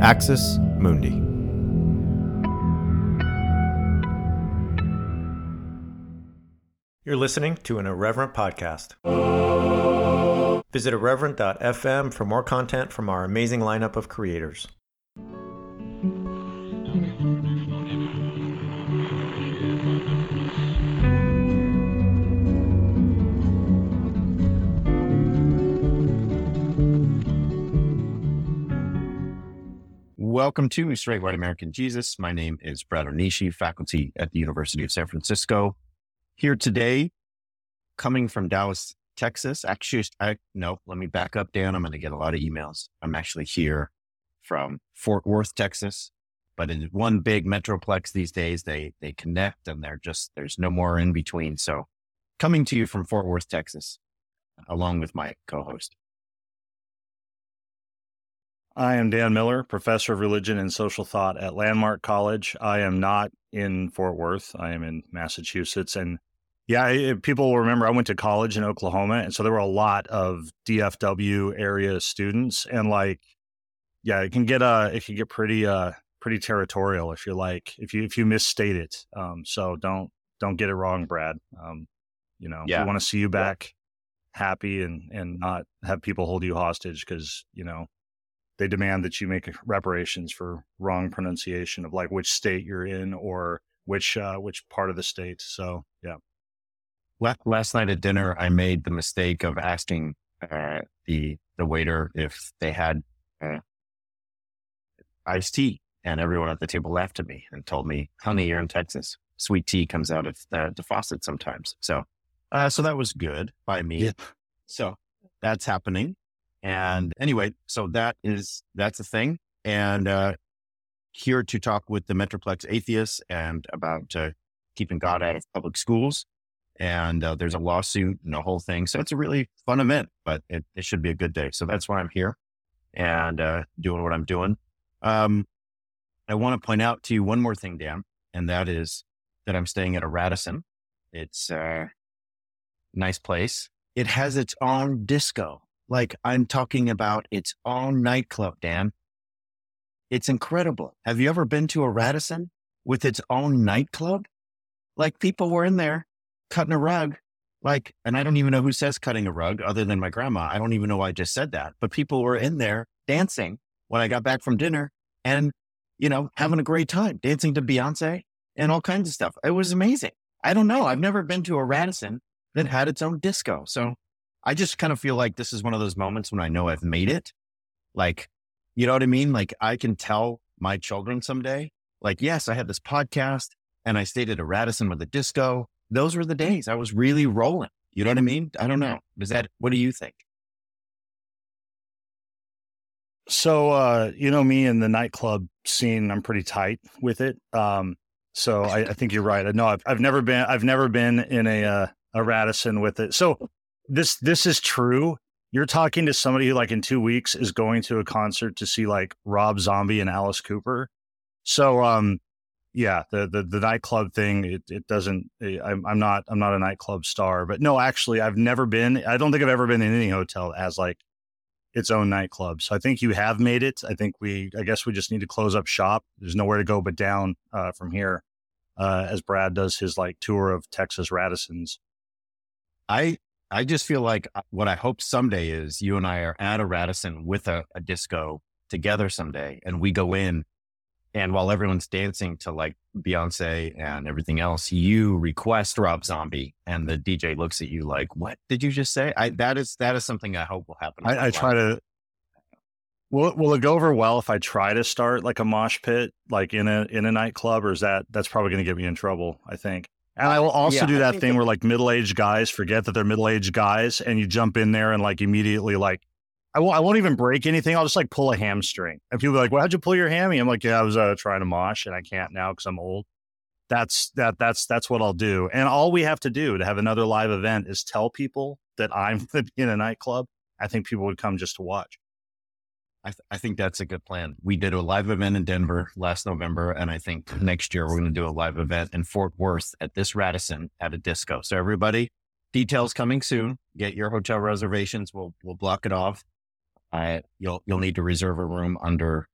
Axis Mundi. You're listening to an Irreverent podcast. Visit irreverent.fm for more content from our amazing lineup of creators. Welcome to Straight White American Jesus. My name is Brad Onishi, faculty at the University of San Francisco. Here today, coming from Dallas, Texas. Actually, let me back up, Dan. I'm going to get a lot of emails. I'm actually here from Fort Worth, Texas, but in one big metroplex these days, they connect and there's no more in between. So coming to you from Fort Worth, Texas, along with my co-host. I am Dan Miller, professor of religion and social thought at Landmark College. I am not in Fort Worth. I am in Massachusetts. And yeah, people will remember I went to college in Oklahoma. And so there were a lot of DFW area students. And it can get pretty territorial if you misstate it. So don't get it wrong, Brad. We want to see you back happy and not have people hold you hostage because, they demand that you make reparations for wrong pronunciation of which state you're in or which part of the state. So, yeah. Last night at dinner, I made the mistake of asking the waiter if they had iced tea, and everyone at the table laughed at me and told me, "Honey, you're in Texas. Sweet tea comes out of the faucet sometimes." So that was good by me. Yeah. So that's happening. And anyway, so that's a thing. And here to talk with the Metroplex atheists and about keeping God out of public schools. And there's a lawsuit and a whole thing. So it's a really fun event, but it should be a good day. So that's why I'm here and doing what I'm doing. I want to point out to you one more thing, Dan, and that is that I'm staying at a Radisson. It's a nice place. It has its own disco. I'm talking about its own nightclub, Dan. It's incredible. Have you ever been to a Radisson with its own nightclub? People were in there cutting a rug. And I don't even know who says cutting a rug other than my grandma. I don't even know why I just said that. But people were in there dancing when I got back from dinner and, having a great time, dancing to Beyonce and all kinds of stuff. It was amazing. I don't know. I've never been to a Radisson that had its own disco. So I just kind of feel like this is one of those moments when I know I've made it. You know what I mean? I can tell my children someday, yes, I had this podcast and I stayed at a Radisson with a disco. Those were the days I was really rolling. You know what I mean? I don't know. What do you think? So, me in the nightclub scene, I'm pretty tight with it. So I think you're right. No, I've never been in a Radisson with it. So this is true. You're talking to somebody who in 2 weeks is going to a concert to see Rob Zombie and Alice Cooper. So, the nightclub thing, it doesn't, I'm not a nightclub star, but no, actually I don't think I've ever been in any hotel that has its own nightclub. So I think you have made it. I guess we just need to close up shop. There's nowhere to go but down from here as Brad does his tour of Texas Radissons. I just feel like what I hope someday is you and I are at a Radisson with a disco together someday, and we go in, and while everyone's dancing to Beyonce and everything else, you request Rob Zombie, and the DJ looks at you like, "What did you just say?" That is something I hope will happen. I try to. Will it go over well if I try to start a mosh pit in a nightclub, or that's probably going to get me in trouble, I think. And I will also do that thing where middle-aged guys forget that they're middle-aged guys, and you jump in there and immediately I won't even break anything. I'll just pull a hamstring. And people are like, "Well, how'd you pull your hammy?" I'm like, "Yeah, I was trying to mosh and I can't now because I'm old." That's what I'll do. And all we have to do to have another live event is tell people that I'm in a nightclub. I think people would come just to watch. I think that's a good plan. We did a live event in Denver last November, and I think next year we're going to do a live event in Fort Worth at this Radisson at a disco. So everybody, details coming soon. Get your hotel reservations. We'll block it off. You'll need to reserve a room under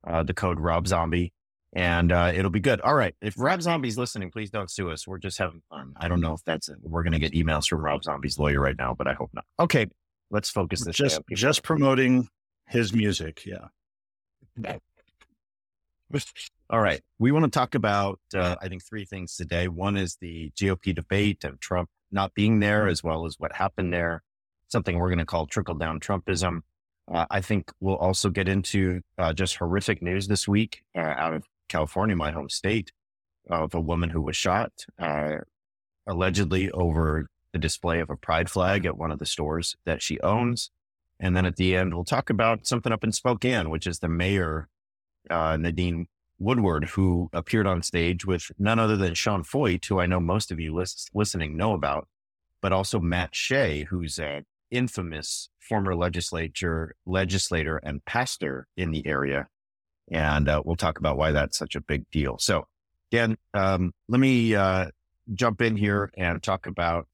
the code Rob Zombie, and it'll be good. All right. If Rob Zombie's listening, please don't sue us. We're just having fun. I don't know if we're going to get emails from Rob Zombie's lawyer right now, but I hope not. Okay. Let's focus this. Just promoting his music. Yeah. All right. We want to talk about, I think, three things today. One is the GOP debate and Trump not being there, as well as what happened there, something we're going to call trickle-down Trumpism. I think we'll also get into just horrific news this week out of California, my home state, of a woman who was shot, allegedly over the display of a pride flag at one of the stores that she owns. And then at the end, we'll talk about something up in Spokane, which is the mayor, Nadine Woodward, who appeared on stage with none other than Sean Foyt, who I know most of you listening know about, but also Matt Shea, who's an infamous former legislator and pastor in the area. And we'll talk about why that's such a big deal. So, Dan, let me jump in here and talk about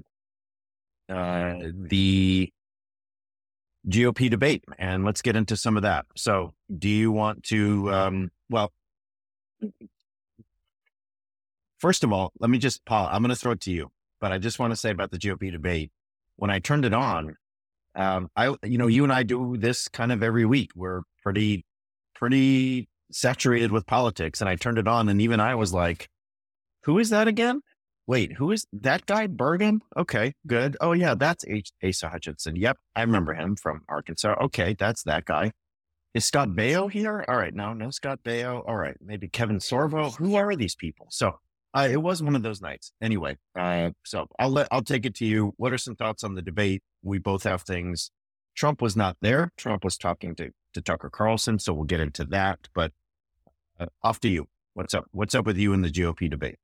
the GOP debate, and let's get into some of that. So do you want to, well, first of all, let me just pause. I'm going to throw it to you, but I just want to say about the GOP debate. When I turned it on, you and I do this kind of every week. We're pretty saturated with politics, and I turned it on and even I was like, who is that again? Wait, who is that guy? Bergen? Okay, good. Oh yeah, that's Asa Hutchinson. Yep, I remember him from Arkansas. Okay, that's that guy. Is Scott Baio here? All right, no Scott Baio. All right, maybe Kevin Sorvo. Who are these people? So it was one of those nights. Anyway, so I'll take it to you. What are some thoughts on the debate? We both have things. Trump was not there. Trump was talking to Tucker Carlson, so we'll get into that. But off to you. What's up? What's up with you in the GOP debate?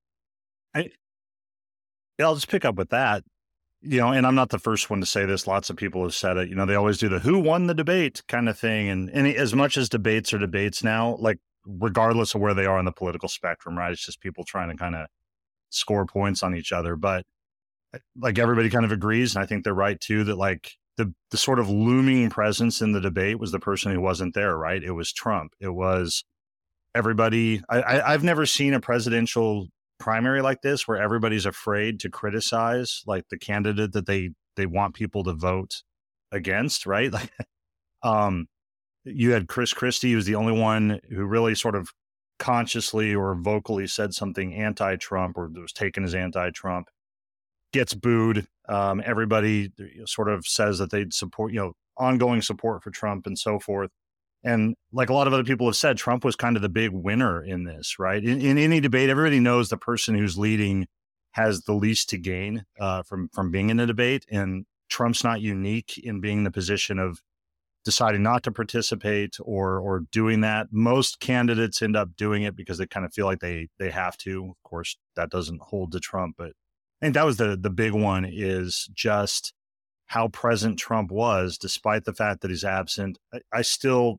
I'll just pick up with that, and I'm not the first one to say this. Lots of people have said it. They always do the who won the debate kind of thing. And as much as debates are debates now, like regardless of where they are on the political spectrum, right? It's just people trying to kind of score points on each other. But like everybody kind of agrees, and I think they're right too, that like the sort of looming presence in the debate was the person who wasn't there, right? It was Trump. It was everybody. I've never seen a presidential primary like this where everybody's afraid to criticize like the candidate that they want people to vote against, right? Like you had Chris Christie, who was the only one who really sort of consciously or vocally said something anti-Trump or was taken as anti-Trump, gets booed. Everybody sort of says that they'd support, ongoing support for Trump and so forth. And like a lot of other people have said, Trump was kind of the big winner in this, right? In any debate, everybody knows the person who's leading has the least to gain from being in a debate. And Trump's not unique in being in the position of deciding not to participate or doing that. Most candidates end up doing it because they kind of feel like they have to. Of course, that doesn't hold to Trump. But I think that was the big one, is just how present Trump was, despite the fact that he's absent. I still...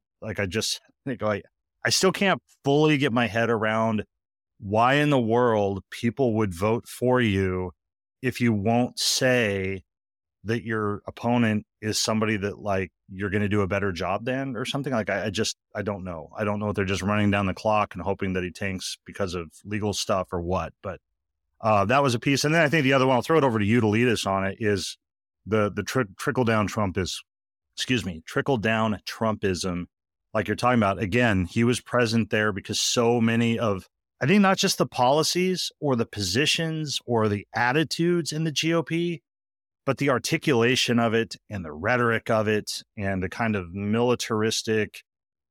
I still can't fully get my head around why in the world people would vote for you if you won't say that your opponent is somebody that like you're going to do a better job than or something. Like, I don't know. I don't know if they're just running down the clock and hoping that he tanks because of legal stuff or what. But that was a piece. And then I think the other one, I'll throw it over to you to lead us on it, is the trickle-down Trumpism. Like you're talking about, again, he was present there because so many of, I think not just the policies or the positions or the attitudes in the GOP, but the articulation of it and the rhetoric of it and the kind of militaristic,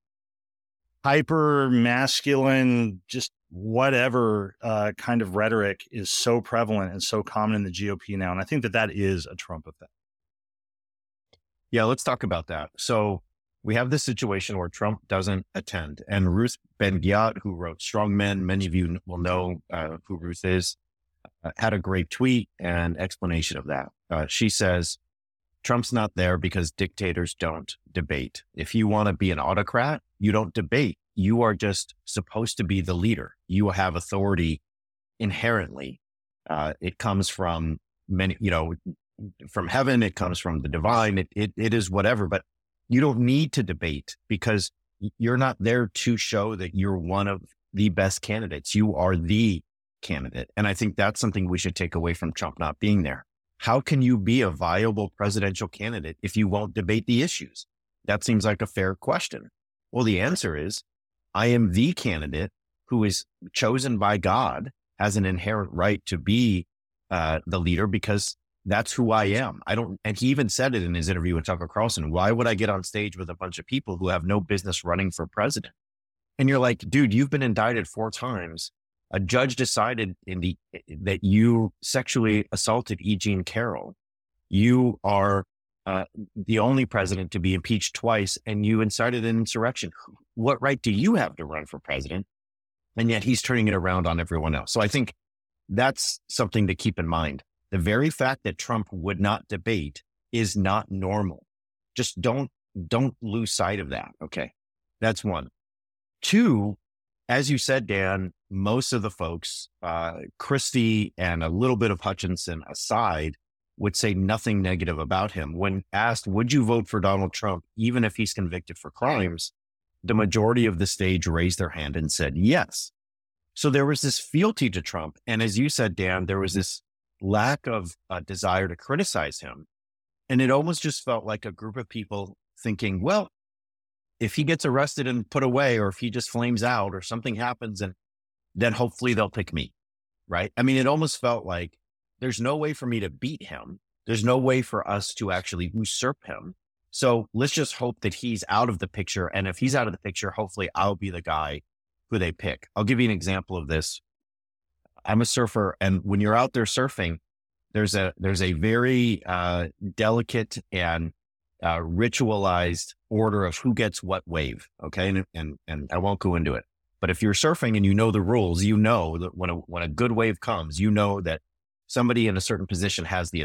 hyper masculine, just whatever kind of rhetoric is so prevalent and so common in the GOP now. And I think that is a Trump effect. Yeah, let's talk about that. So we have this situation where Trump doesn't attend, and Ruth Ben-Ghiat, who wrote Strong Men, many of you will know who Ruth is, had a great tweet and explanation of that. She says, Trump's not there because dictators don't debate. If you want to be an autocrat, you don't debate. You are just supposed to be the leader. You have authority inherently. It comes from many, from heaven. It comes from the divine. It is whatever, but you don't need to debate because You're not there to show that you're one of the best candidates. You are the candidate. And I think that's something we should take away from Trump not being there. How can you be a viable presidential candidate if you won't debate the issues? That seems like a fair question. Well, the answer is, I am the candidate who is chosen by God, has an inherent right to be the leader because that's who I am. And he even said it in his interview with Tucker Carlson. Why would I get on stage with a bunch of people who have no business running for president? And you're like, dude, you've been indicted 4 times. A judge decided that you sexually assaulted E. Jean Carroll. You are the only president to be impeached twice, and you incited an insurrection. What right do you have to run for president? And yet he's turning it around on everyone else. So I think that's something to keep in mind. The very fact that Trump would not debate is not normal. Just don't lose sight of that. Okay. That's one. 2, as you said, Dan, most of the folks, Christie and a little bit of Hutchinson aside, would say nothing negative about him. When asked, would you vote for Donald Trump, even if he's convicted for crimes? The majority of the stage raised their hand and said yes. So there was this fealty to Trump. And as you said, Dan, there was this lack of desire to criticize him. And it almost just felt like a group of people thinking, well, if he gets arrested and put away, or if he just flames out or something happens, and then hopefully they'll pick me, right? I mean, it almost felt like there's no way for me to beat him. There's no way for us to actually usurp him. So let's just hope that he's out of the picture. And if he's out of the picture, hopefully I'll be the guy who they pick. I'll give you an example of this. I'm a surfer, and when you're out there surfing, there's a very delicate and ritualized order of who gets what wave. Okay. And I won't go into it, but if you're surfing and you know the rules, you know that when a good wave comes, you know that somebody in a certain position has the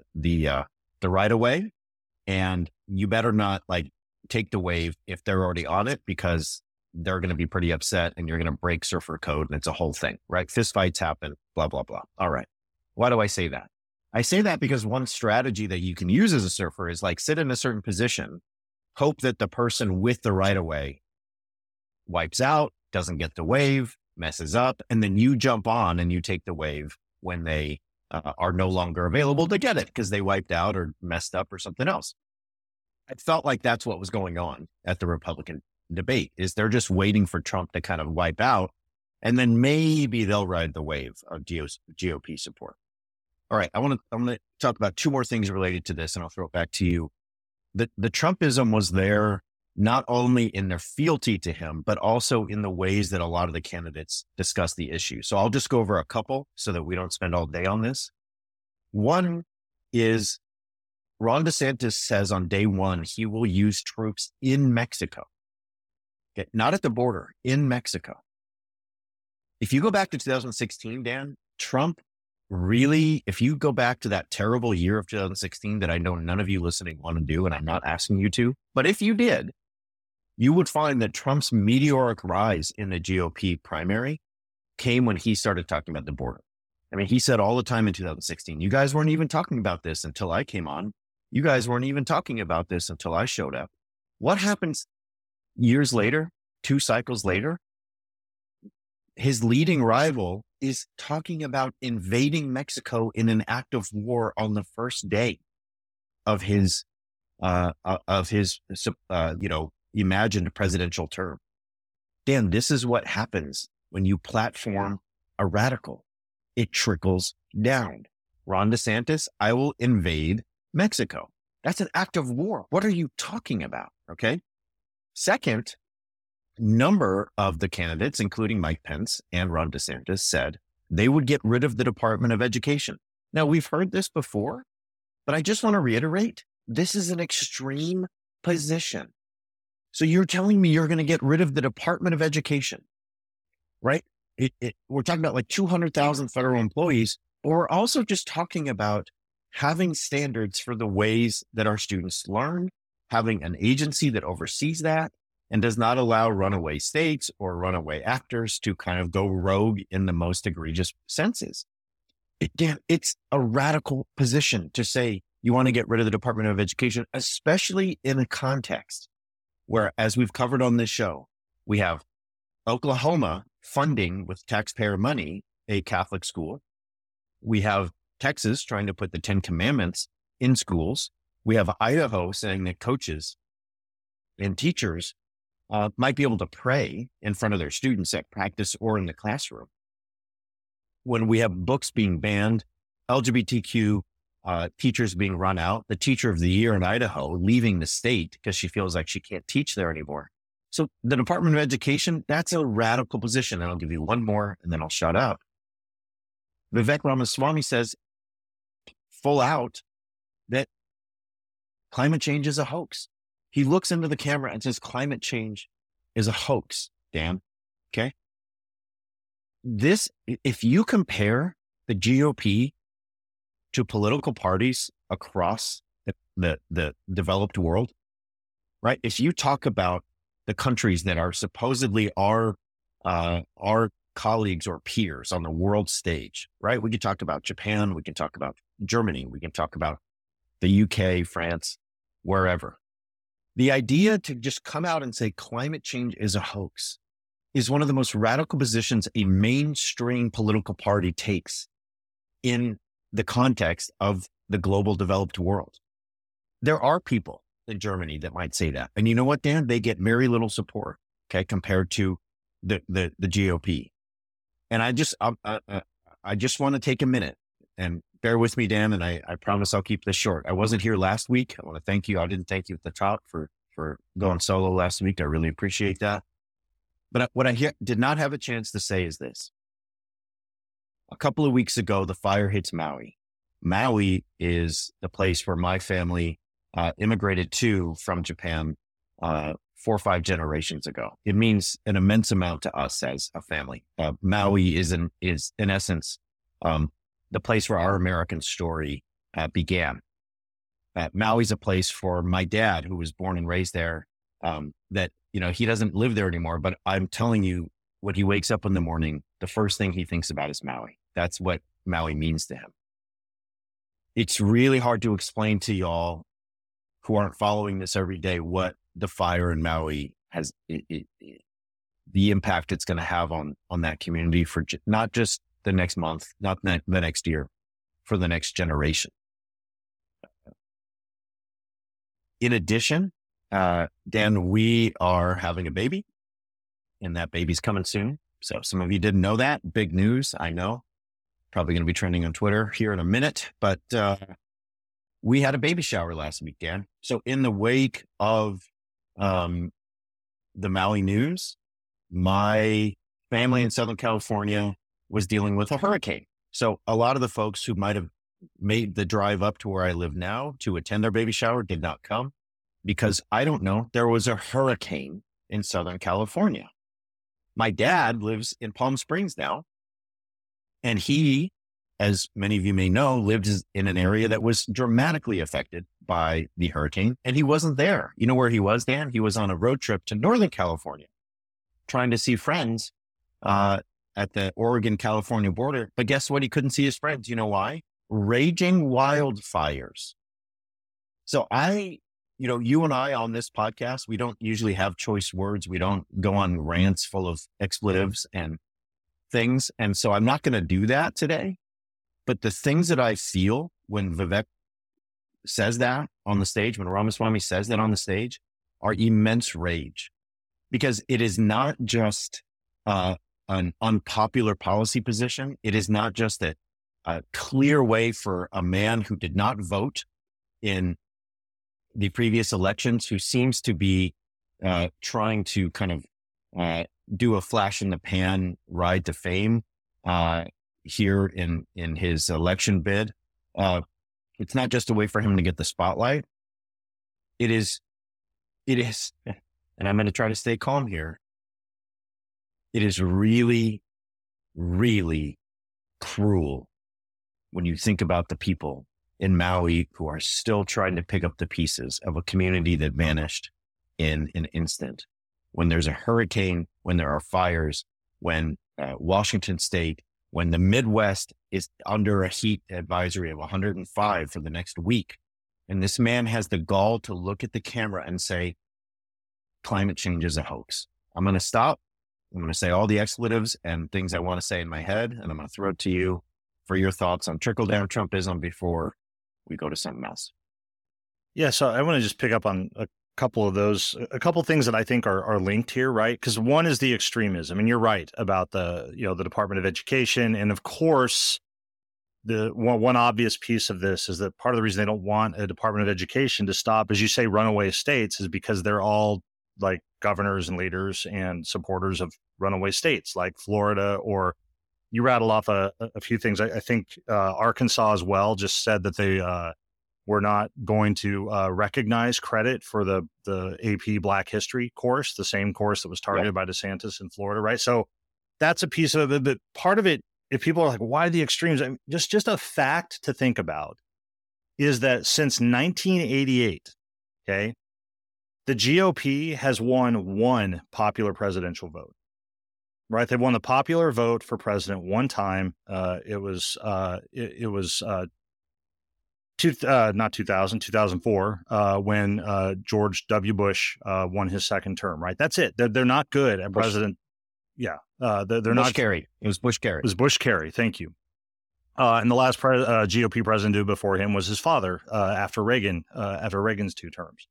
right of way, and you better not like take the wave if they're already on it, because they're going to be pretty upset and you're going to break surfer code, and it's a whole thing, right? Fist fights happen, blah, blah, blah. All right. Why do I say that? I say that because one strategy that you can use as a surfer is like sit in a certain position, hope that the person with the right of way wipes out, doesn't get the wave, messes up, and then you jump on and you take the wave when they are no longer available to get it because they wiped out or messed up or something else. I felt like that's what was going on at the Republican debate, is they're just waiting for Trump to kind of wipe out, and then maybe they'll ride the wave of GOP support. All right. I'm going to talk about 2 more things related to this, and I'll throw it back to you. The Trumpism was there not only in their fealty to him, but also in the ways that a lot of the candidates discuss the issue. So I'll just go over a couple so that we don't spend all day on this. One is Ron DeSantis says on day 1, he will use troops in Mexico. Okay, not at the border, in Mexico. If you go back to 2016, Dan, Trump really, if you go back to that terrible year of 2016 that I know none of you listening want to do, and I'm not asking you to, but if you did, you would find that Trump's meteoric rise in the GOP primary came when he started talking about the border. I mean, he said all the time in 2016, you guys weren't even talking about this until I came on. You guys weren't even talking about this until I showed up. What happens years later, 2 cycles later? His leading rival is talking about invading Mexico in an act of war on the first day of his imagined presidential term. Dan, this is what happens when you platform a radical. It trickles down. Ron DeSantis, I will invade Mexico. That's an act of war. What are you talking about? Okay. Second, number of the candidates, including Mike Pence and Ron DeSantis, said they would get rid of the Department of Education. Now, we've heard this before, but I just want to reiterate, this is an extreme position. So you're telling me you're going to get rid of the Department of Education, right? We're talking about like 200,000 federal employees, but we're also just talking about having standards for the ways that our students learn, having an agency that oversees that and does not allow runaway states or runaway actors to kind of go rogue in the most egregious senses. It's a radical position to say you want to get rid of the Department of Education, especially in a context where, as we've covered on this show, we have Oklahoma funding with taxpayer money a Catholic school. We have Texas trying to put the 10 Commandments in schools. We have Idaho saying that coaches and teachers might be able to pray in front of their students at practice or in the classroom. When we have books being banned, LGBTQ teachers being run out, the teacher of the year in Idaho leaving the state because she feels like she can't teach there anymore. So the Department of Education, that's a radical position. And I'll give you one more and then I'll shut up. Vivek Ramaswamy says full out that climate change is a hoax. He looks into the camera and says climate change is a hoax, Dan. Okay. If you compare the GOP to political parties across the developed world, right? If you talk about the countries that are supposedly our colleagues or peers on the world stage, right? We can talk about Japan, we can talk about Germany, we can talk about the UK, France, wherever. The idea to just come out and say climate change is a hoax is one of the most radical positions a mainstream political party takes in the context of the global developed world. There are people in Germany that might say that. And you know what, Dan? They get very little support, okay, compared to the GOP. And I just want to take a minute and bear with me, Dan, and I promise I'll keep this short. I wasn't here last week. I want to thank you. I didn't thank you at the top for going solo last week. I really appreciate that. But what I did not have a chance to say is this. A couple of weeks ago, the fire hits Maui. Maui is the place where my family immigrated to from Japan 4 or 5 generations ago. It means an immense amount to us as a family. Maui is in essence the place where our American story began. Maui's a place for my dad, who was born and raised there, that, he doesn't live there anymore, but I'm telling you, when he wakes up in the morning, the first thing he thinks about is Maui. That's what Maui means to him. It's really hard to explain to y'all who aren't following this every day what the fire in Maui has, the impact it's going to have on that community for not just the next month, not the next year, for the next generation. In addition, Dan, we are having a baby, and that baby's coming soon. So some of you didn't know that. Big news, I know. Probably going to be trending on Twitter here in a minute, but we had a baby shower last week, Dan. So in the wake of the Maui news, my family in Southern California was dealing with a hurricane. So a lot of the folks who might have made the drive up to where I live now to attend our baby shower did not come because, I don't know, there was a hurricane in Southern California. My dad lives in Palm Springs now, and he, as many of you may know, lived in an area that was dramatically affected by the hurricane, and he wasn't there. You know where he was, Dan? He was on a road trip to Northern California, trying to see friends at the Oregon-California border. But guess what? He couldn't see his friends. You know why? Raging wildfires. So you and I on this podcast, we don't usually have choice words. We don't go on rants full of expletives and things. And so I'm not going to do that today. But the things that I feel when Vivek says that on the stage, when Ramaswamy says that on the stage, are immense rage, because it is not just an unpopular policy position. It is not just a clear way for a man who did not vote in the previous elections, who seems to be trying to kind of do a flash in the pan ride to fame here in his election bid. It's not just a way for him to get the spotlight. It is, and I'm going to try to stay calm here. It is really, really cruel when you think about the people in Maui who are still trying to pick up the pieces of a community that vanished in an instant. When there's a hurricane, when there are fires, when Washington State, when the Midwest is under a heat advisory of 105 for the next week, and this man has the gall to look at the camera and say, climate change is a hoax. I'm going to stop. I'm going to say all the expletives and things I want to say in my head, and I'm going to throw it to you for your thoughts on trickle-down Trumpism before we go to something else. Yeah, so I want to just pick up on a couple of those, a couple of things that I think are linked here, right? Because one is the extremism, and you're right about the Department of Education, and of course, the one obvious piece of this is that part of the reason they don't want a Department of Education to stop, as you say, runaway states, is because they're all like governors and leaders and supporters of runaway states like Florida, or you rattle off a few things. I think Arkansas as well just said that they were not going to recognize credit for the AP Black History course, the same course that was targeted by DeSantis in Florida, right? So that's a piece of it. But part of it, if people are like, why the extremes? I mean, just a fact to think about is that since 1988, okay, the GOP has won one popular presidential vote, right? They've won the popular vote for president one time. It was 2004, when George W. Bush won his second term, right? That's it. They're not good at president. Yeah. They're Bush not. Kerry. It was Bush Kerry. It was Bush Kerry. Thank you. And the last GOP president before him was his father after Reagan's two terms.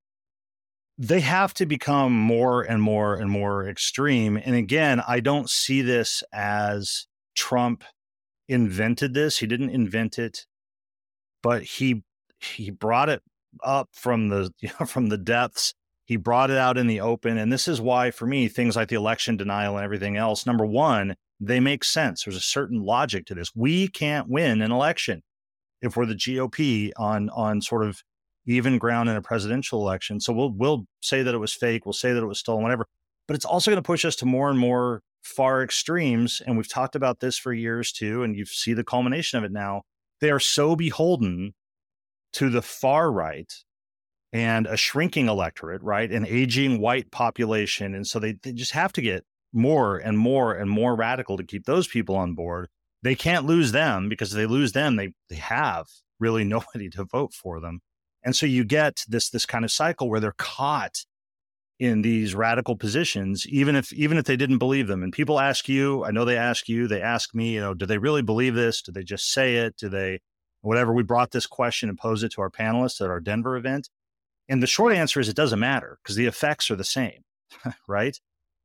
They have to become more and more and more extreme. And again, I don't see this as Trump invented this. He didn't invent it, but he brought it up from the depths. He brought it out in the open. And this is why, for me, things like the election denial and everything else, number one, they make sense. There's a certain logic to this. We can't win an election if we're the GOP on sort of even ground in a presidential election. So we'll say that it was fake. We'll say that it was stolen, whatever. But it's also going to push us to more and more far extremes. And we've talked about this for years too. And you see the culmination of it now. They are so beholden to the far right and a shrinking electorate, right? An aging white population. And so they just have to get more and more and more radical to keep those people on board. They can't lose them, because if they lose them, they have really nobody to vote for them. And so you get this kind of cycle where they're caught in these radical positions, even if they didn't believe them. And people ask you, I know they ask me, do they really believe this? Do they just say it? Do they, whatever? We brought this question and posed it to our panelists at our Denver event. And the short answer is it doesn't matter, because the effects are the same, right?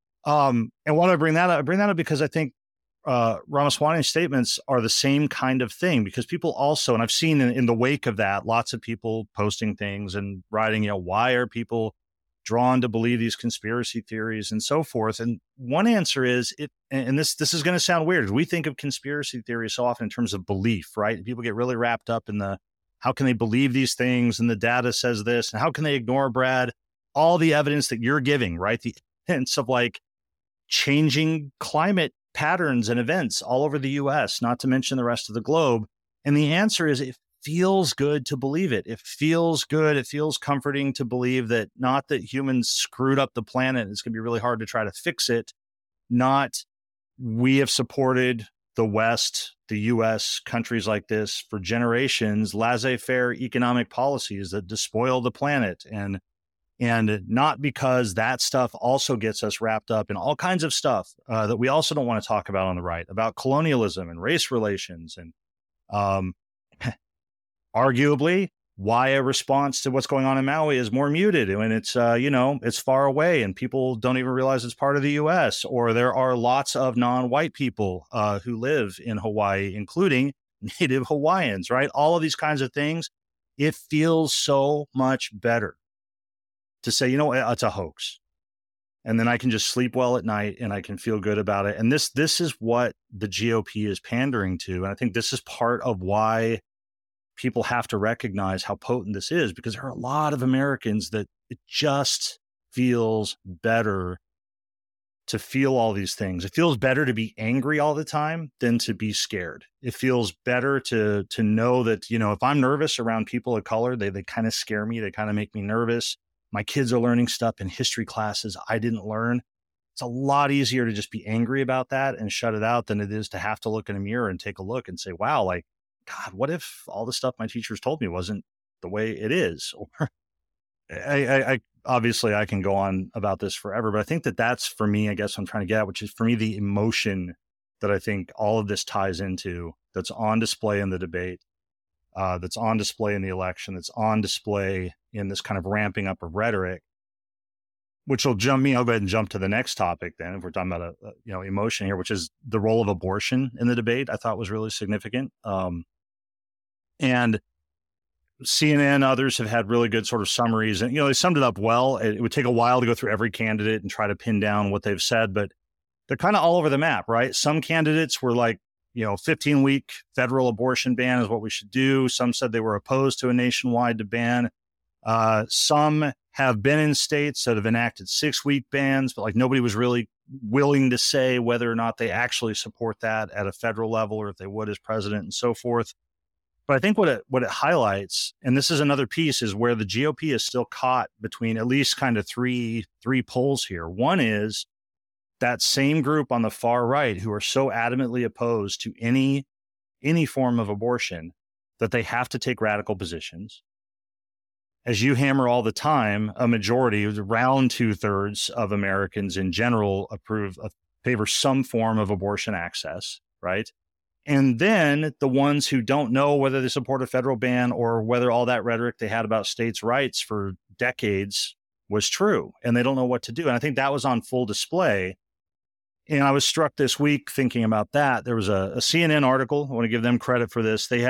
And why do I bring that up? I bring that up because I think Ramaswamy's statements are the same kind of thing, because people also, and I've seen in the wake of that, lots of people posting things and writing, why are people drawn to believe these conspiracy theories and so forth? And one answer is and this is going to sound weird. We think of conspiracy theories so often in terms of belief, right? People get really wrapped up in how can they believe these things? And the data says this, and how can they ignore, Brad, all the evidence that you're giving, right? The hints of like changing climate patterns and events all over the US, not to mention the rest of the globe. And the answer is it feels good to believe it. It feels good. It feels comforting to believe that, not that humans screwed up the planet. It's going to be really hard to try to fix it. Not we have supported the West, the US, countries like this for generations, laissez-faire economic policies that despoil the planet. And not because that stuff also gets us wrapped up in all kinds of stuff that we also don't want to talk about on the right, about colonialism and race relations. And arguably, why a response to what's going on in Maui is more muted when it's, it's far away and people don't even realize it's part of the U.S. Or there are lots of non-white people who live in Hawaii, including Native Hawaiians, right? All of these kinds of things. It feels so much better to say, it's a hoax. And then I can just sleep well at night and I can feel good about it. And this is what the GOP is pandering to. And I think this is part of why people have to recognize how potent this is, because there are a lot of Americans that it just feels better to feel all these things. It feels better to be angry all the time than to be scared. It feels better to know that, if I'm nervous around people of color, they kind of scare me. They kind of make me nervous. My kids are learning stuff in history classes I didn't learn. It's a lot easier to just be angry about that and shut it out than it is to have to look in a mirror and take a look and say, wow, God, what if all the stuff my teachers told me wasn't the way it is? Or I obviously I can go on about this forever, but I think that that's for me, I guess I'm trying to get at, which is for me, the emotion that I think all of this ties into, that's on display in the debate, that's on display in the election, that's on display in this kind of ramping up of rhetoric, which will I'll go ahead and jump to the next topic then, if we're talking about emotion here, which is the role of abortion in the debate. I thought was really significant. And CNN, others have had really good sort of summaries, and they summed it up well. It would take a while to go through every candidate and try to pin down what they've said, but they're kind of all over the map, right? Some candidates were like, 15-week federal abortion ban is what we should do. Some said they were opposed to a nationwide ban. Some have been in states that have enacted 6-week bans, but like nobody was really willing to say whether or not they actually support that at a federal level, or if they would as president and so forth. But I think what it highlights, and this is another piece, is where the GOP is still caught between at least kind of three poles here. One is that same group on the far right who are so adamantly opposed to any form of abortion that they have to take radical positions. As you hammer all the time, a majority, around 2/3 of Americans in general, favor some form of abortion access, right? And then the ones who don't know whether they support a federal ban or whether all that rhetoric they had about states' rights for decades was true, and they don't know what to do. And I think that was on full display. And I was struck this week thinking about that. There was a CNN article. I want to give them credit for this. They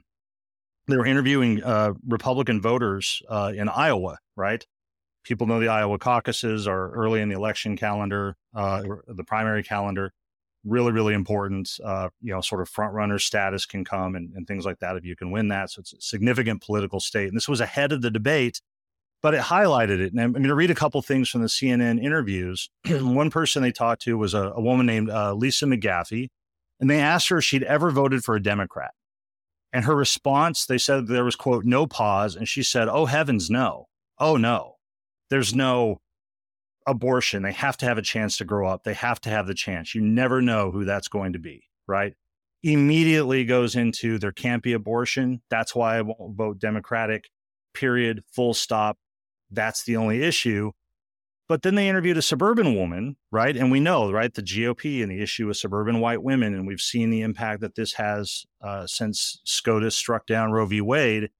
were interviewing Republican voters in Iowa, right? People know the Iowa caucuses are early in the election calendar, the primary calendar. Really, really important, sort of front runner status can come and things like that if you can win that. So it's a significant political state. And this was ahead of the debate, but it highlighted it. And I'm going to read a couple things from the CNN interviews. One person they talked to was a woman named Lisa McGaffey, and they asked her if she'd ever voted for a Democrat. And her response, they said there was, quote, no pause. And she said, oh, heavens, no. Oh, no. There's no abortion. They have to have a chance to grow up. They have to have the chance. You never know who that's going to be, right? Immediately goes into there can't be abortion. That's why I won't vote Democratic, period, full stop. That's the only issue. But then they interviewed a suburban woman, right? And we know, right, the GOP and the issue with suburban white women, and we've seen the impact that this has since SCOTUS struck down Roe v. Wade.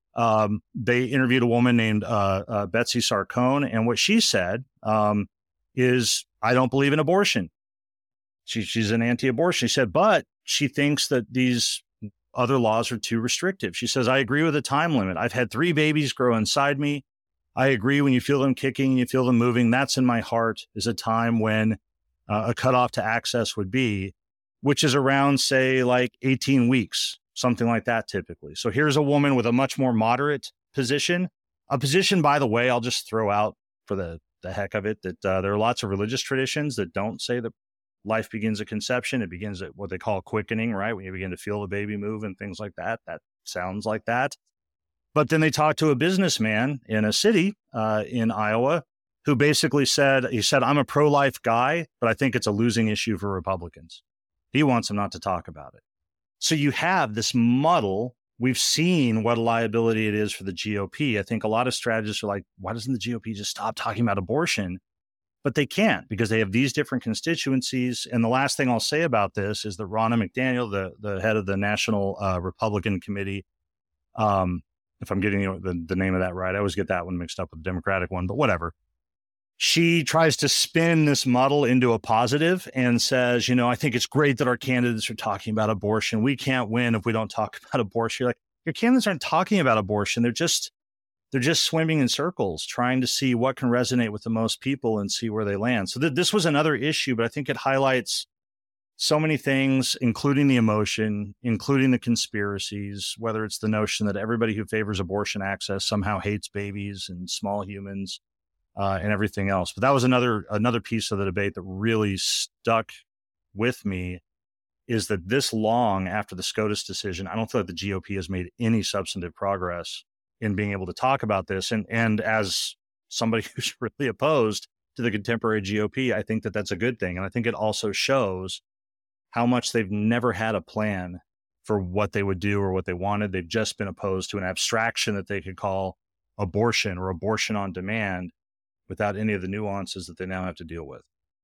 They interviewed a woman named Betsy Sarcone, and what she said is, I don't believe in abortion. She's an anti-abortion. She said, but she thinks that these other laws are too restrictive. She says, I agree with the time limit. I've had 3 babies grow inside me. I agree when you feel them kicking, you feel them moving. That's in my heart is a time when a cutoff to access would be, which is around, say, like 18 weeks. Something like that typically. So here's a woman with a much more moderate position. A position, by the way, I'll just throw out for the heck of it, that there are lots of religious traditions that don't say that life begins at conception. It begins at what they call quickening, right? When you begin to feel the baby move and things like that. That sounds like that. But then they talked to a businessman in a city in Iowa who basically said, I'm a pro-life guy, but I think it's a losing issue for Republicans. He wants them not to talk about it. So you have this muddle. We've seen what a liability it is for the GOP. I think a lot of strategists are like, why doesn't the GOP just stop talking about abortion? But they can't, because they have these different constituencies. And the last thing I'll say about this is that Ronna McDaniel, the head of the National Republican Committee, if I'm getting the name of that right, I always get that one mixed up with the Democratic one, but whatever. She tries to spin this muddle into a positive and says, I think it's great that our candidates are talking about abortion. We can't win if we don't talk about abortion. You're like, your candidates aren't talking about abortion. They're just swimming in circles, trying to see what can resonate with the most people and see where they land. So this was another issue, but I think it highlights so many things, including the emotion, including the conspiracies, whether it's the notion that everybody who favors abortion access somehow hates babies and small humans. And everything else. But that was another piece of the debate that really stuck with me, is that this long after the SCOTUS decision, I don't feel like the GOP has made any substantive progress in being able to talk about this. And as somebody who's really opposed to the contemporary GOP, I think that that's a good thing. And I think it also shows how much they've never had a plan for what they would do or what they wanted. They've just been opposed to an abstraction that they could call abortion or abortion on demand without any of the nuances that they now have to deal with.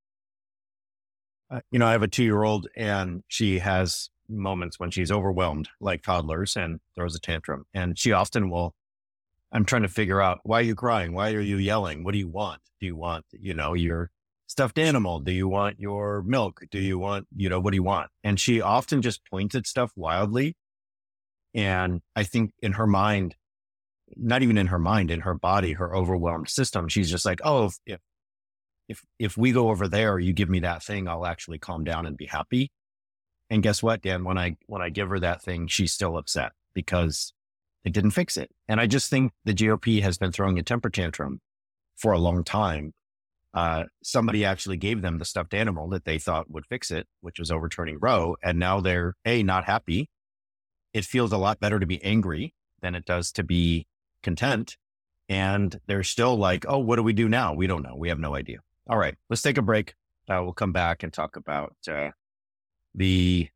I have a 2-year-old, and she has moments when she's overwhelmed like toddlers and throws a tantrum. And she often I'm trying to figure out, why are you crying? Why are you yelling? What do you want? Do you want, your stuffed animal? Do you want your milk? Do you want, what do you want? And she often just points at stuff wildly. And I think in her mind, not even in her mind, in her body, her overwhelmed system, she's just like, oh, if we go over there, you give me that thing, I'll actually calm down and be happy. And guess what, Dan? When I give her that thing, she's still upset because it didn't fix it. And I just think the GOP has been throwing a temper tantrum for a long time. Somebody actually gave them the stuffed animal that they thought would fix it, which was overturning Roe. And now they're not happy. It feels a lot better to be angry than it does to be content. And they're still like, oh, what do we do now? We don't know. We have no idea. All right, let's take a break. We'll come back and talk about the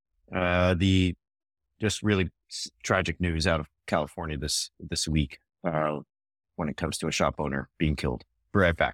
just really tragic news out of California this week when it comes to a shop owner being killed. Be right back.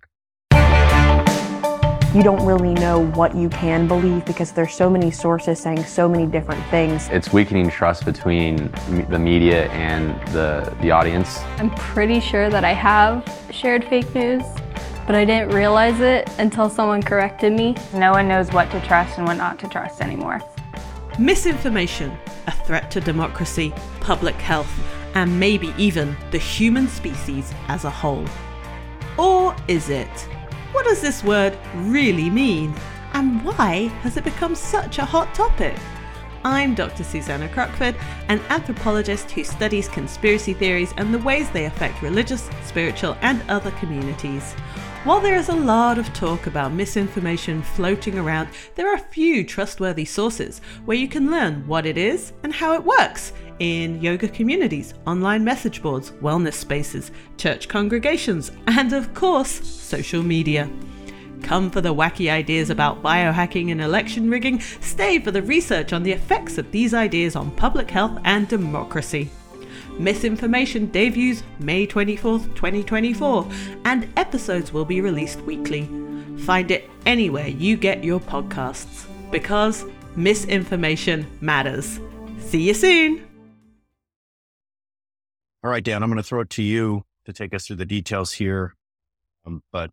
You don't really know what you can believe because there's so many sources saying so many different things. It's weakening trust between the media and the audience. I'm pretty sure that I have shared fake news, but I didn't realize it until someone corrected me. No one knows what to trust and what not to trust anymore. Misinformation, a threat to democracy, public health, and maybe even the human species as a whole. Or is it? What does this word really mean? And why has it become such a hot topic? I'm Dr. Susanna Crockford, an anthropologist who studies conspiracy theories and the ways they affect religious, spiritual, and other communities. While there is a lot of talk about misinformation floating around, there are a few trustworthy sources where you can learn what it is and how it works in yoga communities, online message boards, wellness spaces, church congregations, and of course, social media. Come for the wacky ideas about biohacking and election rigging, stay for the research on the effects of these ideas on public health and democracy. Misinformation debuts May 24th, 2024, and episodes will be released weekly. Find it anywhere you get your podcasts, because misinformation matters. See you soon! All right, Dan, I'm going to throw it to you to take us through the details here. But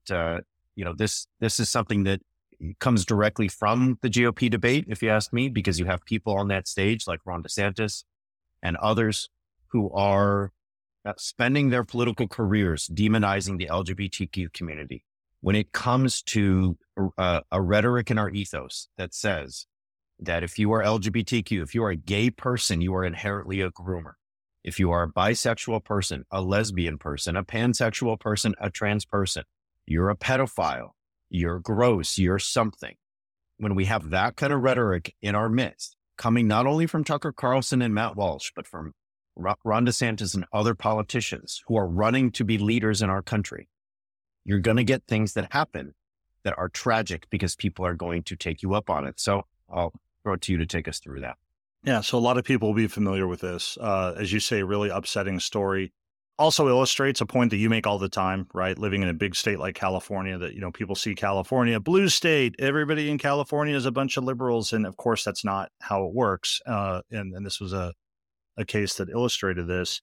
this is something that comes directly from the GOP debate, if you ask me, because you have people on that stage like Ron DeSantis and others who are spending their political careers demonizing the LGBTQ community. When it comes to a rhetoric in our ethos that says that if you are LGBTQ, if you are a gay person, you are inherently a groomer. If you are a bisexual person, a lesbian person, a pansexual person, a trans person, you're a pedophile, you're gross, you're something. When we have that kind of rhetoric in our midst, coming not only from Tucker Carlson and Matt Walsh, but from Ron DeSantis and other politicians who are running to be leaders in our country, you're going to get things that happen that are tragic because people are going to take you up on it. So I'll throw it to you to take us through that. Yeah, so a lot of people will be familiar with this. As you say, really upsetting story. Also illustrates a point that you make all the time, right? Living in a big state like California, that, people see California, blue state, everybody in California is a bunch of liberals. And of course, that's not how it works. And this was a case that illustrated this.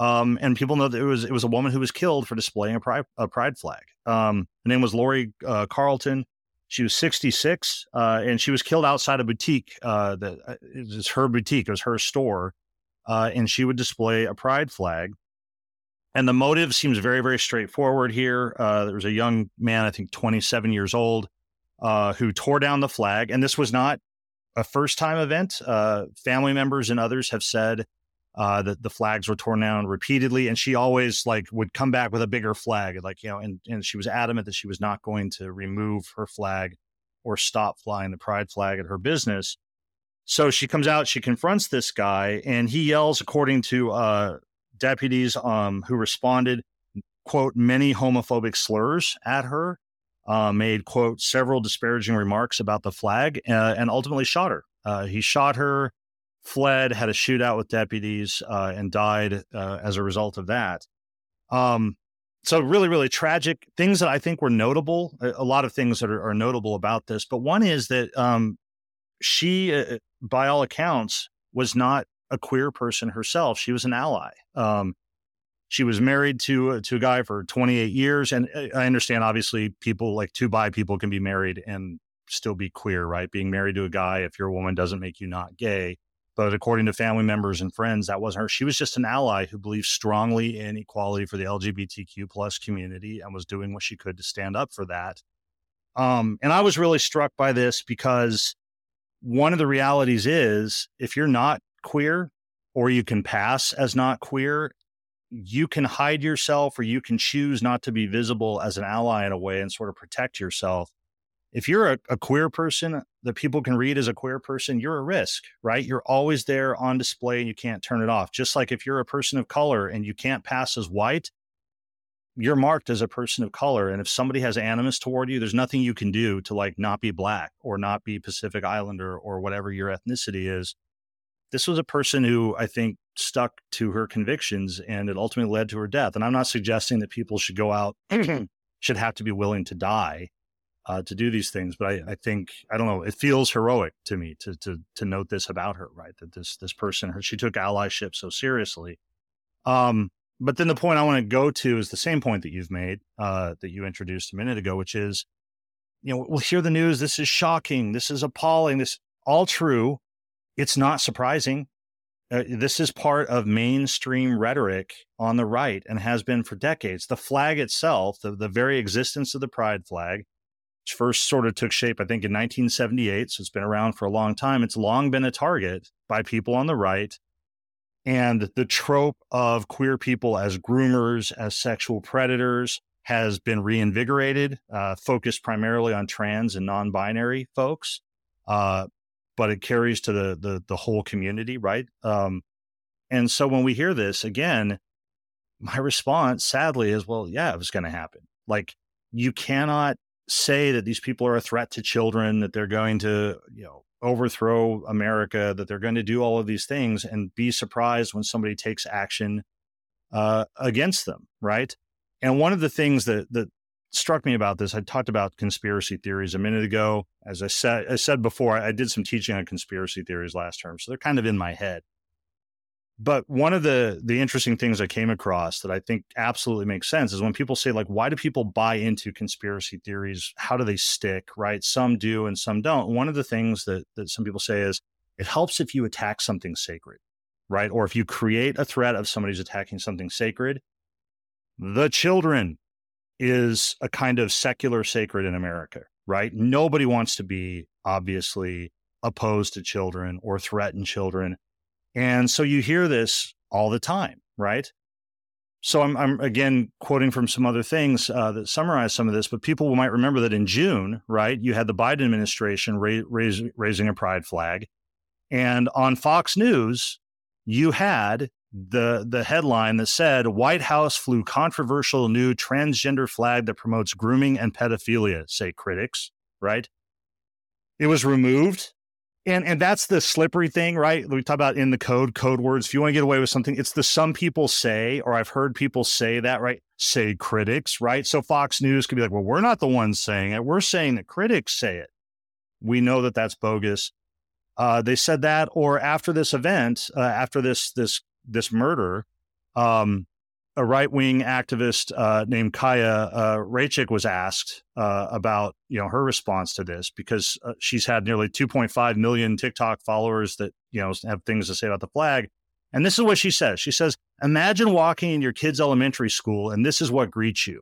And people know that it was a woman who was killed for displaying a pride flag. Her name was Lori Carlton. She was 66, and she was killed outside a boutique. It was her boutique. It was her store. And she would display a pride flag. And the motive seems very, very straightforward here. There was a young man, I think 27 years old, who tore down the flag. And this was not a first-time event. Family members and others have said that the flags were torn down repeatedly. And she always would come back with a bigger flag, and she was adamant that she was not going to remove her flag or stop flying the pride flag at her business. So she comes out, she confronts this guy, and he yells, according to deputies who responded, quote, many homophobic slurs at her, made, quote, several disparaging remarks about the flag, and ultimately shot her. He shot her, fled, had a shootout with deputies, and died as a result of that. So really, really tragic things that I think were notable. A lot of things that are notable about this, but one is that she, by all accounts, was not a queer person herself. She was an ally. She was married to a guy for 28 years. And I understand, obviously, people like bi people can be married and still be queer, right? Being married to a guy, if you're a woman, doesn't make you not gay. But according to family members and friends, that wasn't her. She was just an ally who believed strongly in equality for the LGBTQ plus community and was doing what she could to stand up for that. And I was really struck by this because one of the realities is if you're not queer or you can pass as not queer, you can hide yourself or you can choose not to be visible as an ally in a way and sort of protect yourself. If you're a queer person that people can read as a queer person, you're a risk, right? You're always there on display and you can't turn it off. Just like if you're a person of color and you can't pass as white, you're marked as a person of color. And if somebody has animus toward you, there's nothing you can do to like not be black or not be Pacific Islander or whatever your ethnicity is. This was a person who I think stuck to her convictions and it ultimately led to her death. And I'm not suggesting that people should go out, should have to be willing to die to do these things. But I think, I don't know, it feels heroic to me to note this about her, right? That this person, she took allyship so seriously. But then the point I want to go to is the same point that you've made, that you introduced a minute ago, which is, we'll hear the news. This is shocking. This is appalling. This all true. It's not surprising. This is part of mainstream rhetoric on the right and has been for decades. The flag itself, the very existence of the pride flag, which first sort of took shape, I think, in 1978. So it's been around for a long time. It's long been a target by people on the right. And the trope of queer people as groomers, as sexual predators has been reinvigorated, focused primarily on trans and non-binary folks. But it carries to the whole community, right? And so when we hear this, again, my response, sadly, is, well, yeah, it was going to happen. Like, you cannot say that these people are a threat to children, that they're going to, overthrow America, that they're going to do all of these things and be surprised when somebody takes action against them, right? And one of the things that struck me about this, I talked about conspiracy theories a minute ago. As I said before, I did some teaching on conspiracy theories last term, so they're kind of in my head. But one of the interesting things I came across that I think absolutely makes sense is when people say, like, why do people buy into conspiracy theories? How do they stick, right? Some do and some don't. One of the things that some people say is it helps if you attack something sacred, right? Or if you create a threat of somebody's attacking something sacred. The children is a kind of secular sacred in America, right? Nobody wants to be obviously opposed to children or threaten children. And so you hear this all the time, right? So I'm again quoting from some other things that summarize some of this, but people might remember that in June, right, you had the Biden administration raising a pride flag. And on Fox News, you had the headline that said, White House flew controversial new transgender flag that promotes grooming and pedophilia, say critics, right? It was removed. And that's the slippery thing, right? We talk about in the code words. If you want to get away with something, it's the some people say, or I've heard people say that, right? Say critics, right? So Fox News could be like, well, we're not the ones saying it. We're saying that critics say it. We know that that's bogus. They said that, or after this event, after this murder, a right-wing activist named Kaya Raichik was asked about her response to this, because she's had nearly 2.5 million TikTok followers that have things to say about the flag. And this is what she says. She says, imagine walking in your kid's elementary school and this is what greets you,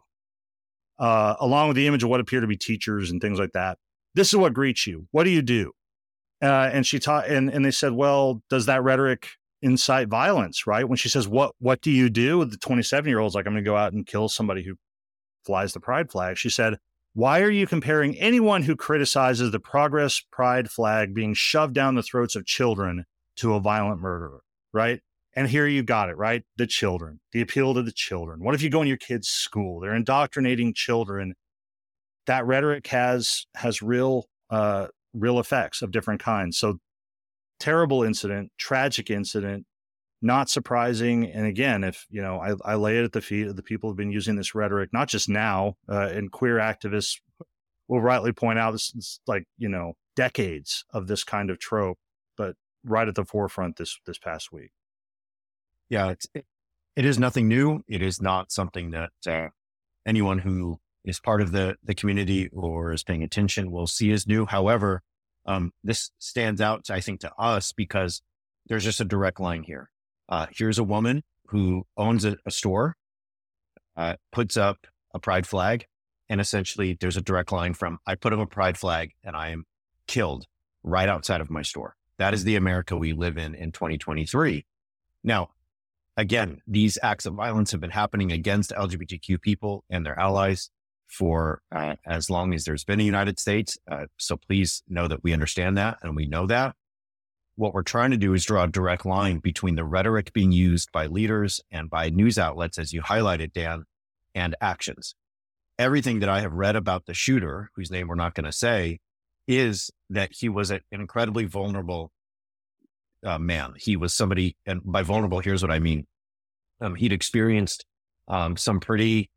along with the image of what appear to be teachers and things like that. This is what greets you. What do you do? And she taught, and they said, well, does that rhetoric incite violence, right? When she says, what do you do? The 27-year-old's like, I'm going to go out and kill somebody who flies the pride flag. She said, why are you comparing anyone who criticizes the progress pride flag being shoved down the throats of children to a violent murderer, right? And here you got it, right? The children, the appeal to the children. What if you go in your kid's school? They're indoctrinating children. That rhetoric has real effects of different kinds. So terrible incident, tragic incident, not surprising. And again, if, I lay it at the feet of the people who've been using this rhetoric, not just now, and queer activists will rightly point out this is like, decades of this kind of trope, but right at the forefront this past week. Yeah, it is nothing new. It is not something that anyone who is part of the community or is paying attention will see as new. However, this stands out, I think, to us because there's just a direct line here. Here's a woman who owns a store, puts up a pride flag, and essentially there's a direct line from, I put up a pride flag and I am killed right outside of my store. That is the America we live in 2023. Now, again, these acts of violence have been happening against LGBTQ people and their allies for as long as there's been a United States. So please know that we understand that and we know that. What we're trying to do is draw a direct line between the rhetoric being used by leaders and by news outlets, as you highlighted, Dan, and actions. Everything that I have read about the shooter, whose name we're not going to say, is that he was an incredibly vulnerable man. He was somebody, and by vulnerable, here's what I mean. He'd experienced some pretty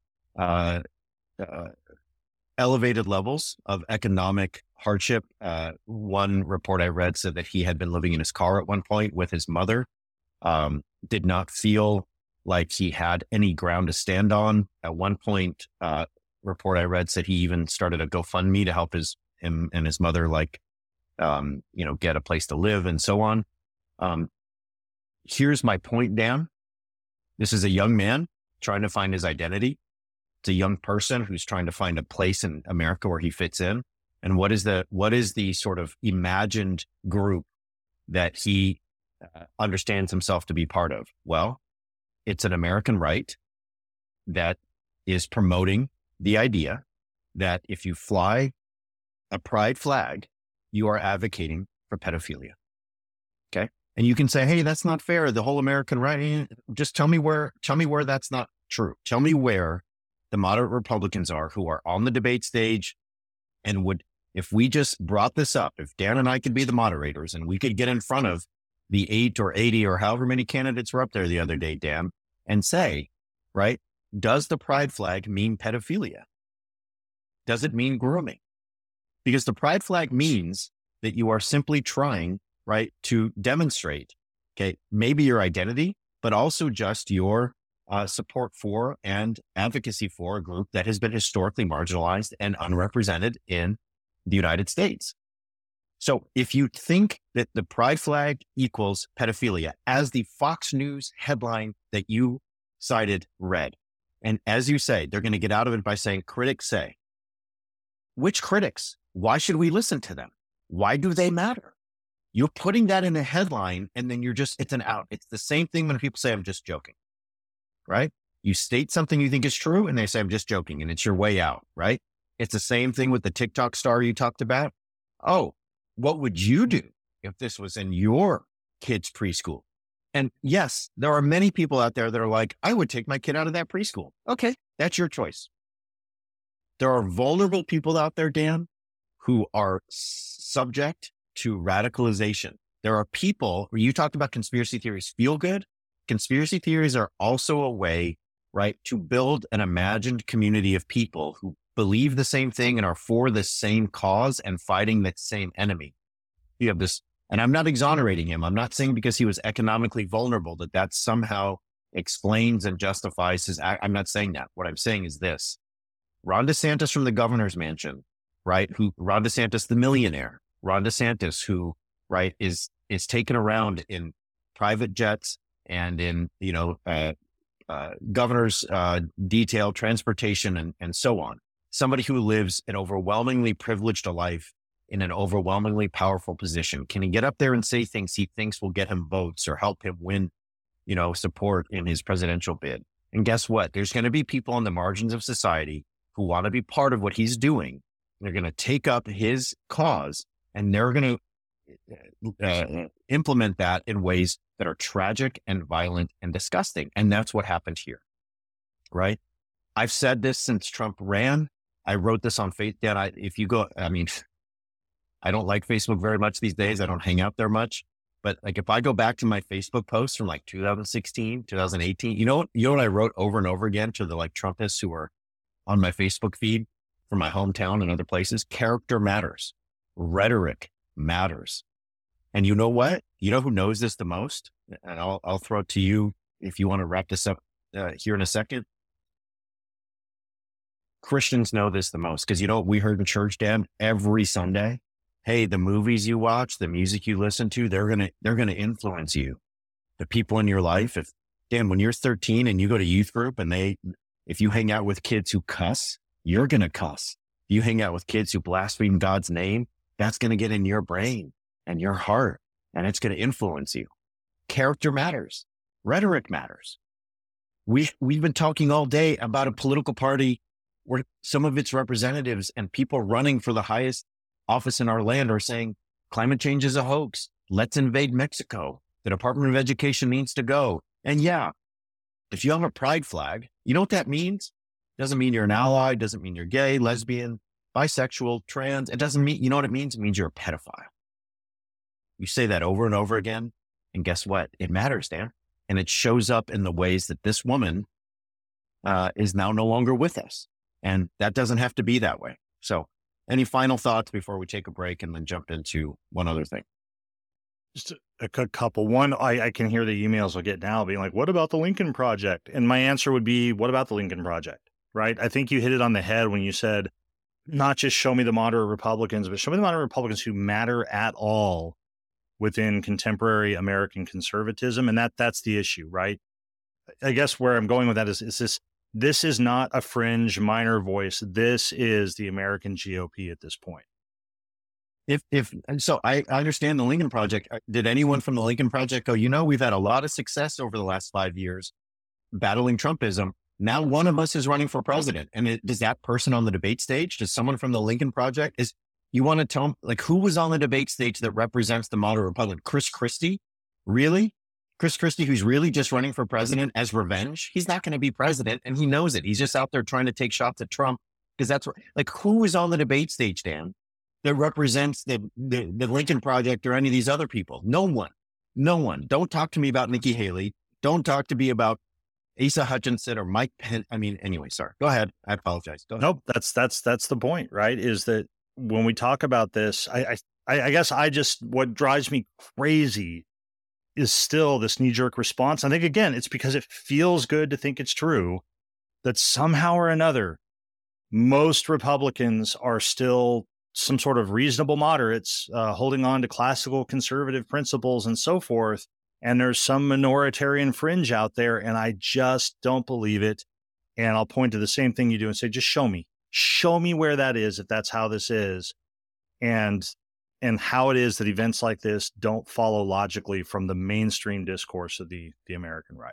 elevated levels of economic hardship. One report I read said that he had been living in his car at one point with his mother, did not feel like he had any ground to stand on. At one point, report I read said he even started a GoFundMe to help him and his mother, get a place to live and so on. Here's my point, Dan. This is a young man trying to find his identity. It's a young person who's trying to find a place in America where he fits in. And what is the sort of imagined group that he understands himself to be part of? Well, it's an American right that is promoting the idea that if you fly a pride flag, you are advocating for pedophilia. Okay. And you can say, hey, that's not fair. The whole American right. Just tell me where that's not true. Tell me where the moderate Republicans are who are on the debate stage and would, if we just brought this up, if Dan and I could be the moderators and we could get in front of the 8 or 80 or however many candidates were up there the other day, Dan, and say, right, does the pride flag mean pedophilia? Does it mean grooming? Because the pride flag means that you are simply trying, right, to demonstrate, okay, maybe your identity, but also just your support for and advocacy for a group that has been historically marginalized and unrepresented in the United States. So if you think that the pride flag equals pedophilia, as the Fox News headline that you cited read, and as you say, they're going to get out of it by saying, critics say, which critics? Why should we listen to them? Why do they matter? You're putting that in a headline and then it's an out. It's the same thing when people say, I'm just joking, right? You state something you think is true and they say, I'm just joking, and it's your way out, right? It's the same thing with the TikTok star you talked about. Oh, what would you do if this was in your kid's preschool? And yes, there are many people out there that are like, I would take my kid out of that preschool. Okay, that's your choice. There are vulnerable people out there, Dan, who are subject to radicalization. There are people where you talked about conspiracy theories feel good. Conspiracy theories are also a way, right, to build an imagined community of people who believe the same thing and are for the same cause and fighting the same enemy. You have this, and I'm not exonerating him. I'm not saying because he was economically vulnerable that somehow explains and justifies his act. I'm not saying that. What I'm saying is this. Ron DeSantis from the governor's mansion, right? Ron DeSantis, the millionaire, Ron DeSantis, who, right, is taken around in private jets and in, governor's detail, transportation, and so on. Somebody who lives an overwhelmingly privileged life in an overwhelmingly powerful position. Can he get up there and say things he thinks will get him votes or help him win, support in his presidential bid? And guess what? There's going to be people on the margins of society who want to be part of what he's doing. They're going to take up his cause and they're going to implement that in ways that are tragic and violent and disgusting. And that's what happened here, right? I've said this since Trump ran. I wrote this on Facebook. I don't like Facebook very much these days. I don't hang out there much. But like, if I go back to my Facebook posts from like 2016, 2018, you know what I wrote over and over again to the like Trumpists who are on my Facebook feed from my hometown and other places? Character matters. Rhetoric matters. And you know what? You know who knows this the most? And I'll throw it to you if you want to wrap this up here in a second. Christians know this the most, because you know what we heard in church, Dan, every Sunday? Hey, the movies you watch, the music you listen to, they're gonna influence you. The people in your life. If Dan, when you're 13 and you go to youth group and if you hang out with kids who cuss, you're gonna cuss. If you hang out with kids who blaspheme God's name, that's gonna get in your brain and your heart, and it's gonna influence you. Character matters. Rhetoric matters. We've been talking all day about a political party where some of its representatives and people running for the highest office in our land are saying climate change is a hoax. Let's invade Mexico. The Department of Education needs to go. And yeah, if you have a pride flag, you know what that means? Doesn't mean you're an ally. Doesn't mean you're gay, lesbian, bisexual, trans. It doesn't mean, you know what it means? It means you're a pedophile. You say that over and over again. And guess what? It matters, Dan. And it shows up in the ways that this woman is now no longer with us. And that doesn't have to be that way. So any final thoughts before we take a break and then jump into one other thing? Just a couple. One, I can hear the emails I'll get now being like, what about the Lincoln Project? And my answer would be, what about the Lincoln Project? Right? I think you hit it on the head when you said, not just show me the moderate Republicans, but show me the moderate Republicans who matter at all within contemporary American conservatism. And that's the issue, right? I guess where I'm going with that is this is not a fringe minor voice. This is the American GOP at this point. So I understand the Lincoln Project. Did anyone from the Lincoln Project go, we've had a lot of success over the last 5 years battling Trumpism. Now one of us is running for president. And does that person on the debate stage, does someone from the Lincoln Project, you want to tell them, like, who was on the debate stage that represents the moderate Republican? Chris Christie? Really? Chris Christie, who's really just running for president as revenge? He's not going to be president, and he knows it. He's just out there trying to take shots at Trump, because that's like, who is on the debate stage, Dan, that represents the Lincoln Project or any of these other people? No one. Don't talk to me about Nikki Haley. Don't talk to me about Asa Hutchinson or Mike Pence. Anyway, sorry. Go ahead. I apologize. Go ahead. Nope. That's the point, right? Is that when we talk about this, I guess what drives me crazy is still this knee-jerk response. I think, again, it's because it feels good to think it's true that somehow or another, most Republicans are still some sort of reasonable moderates, holding on to classical conservative principles and so forth. And there's some minoritarian fringe out there, and I just don't believe it. And I'll point to the same thing you do and say, just show me where that is, if that's how this is, and how it is that events like this don't follow logically from the mainstream discourse of the American right.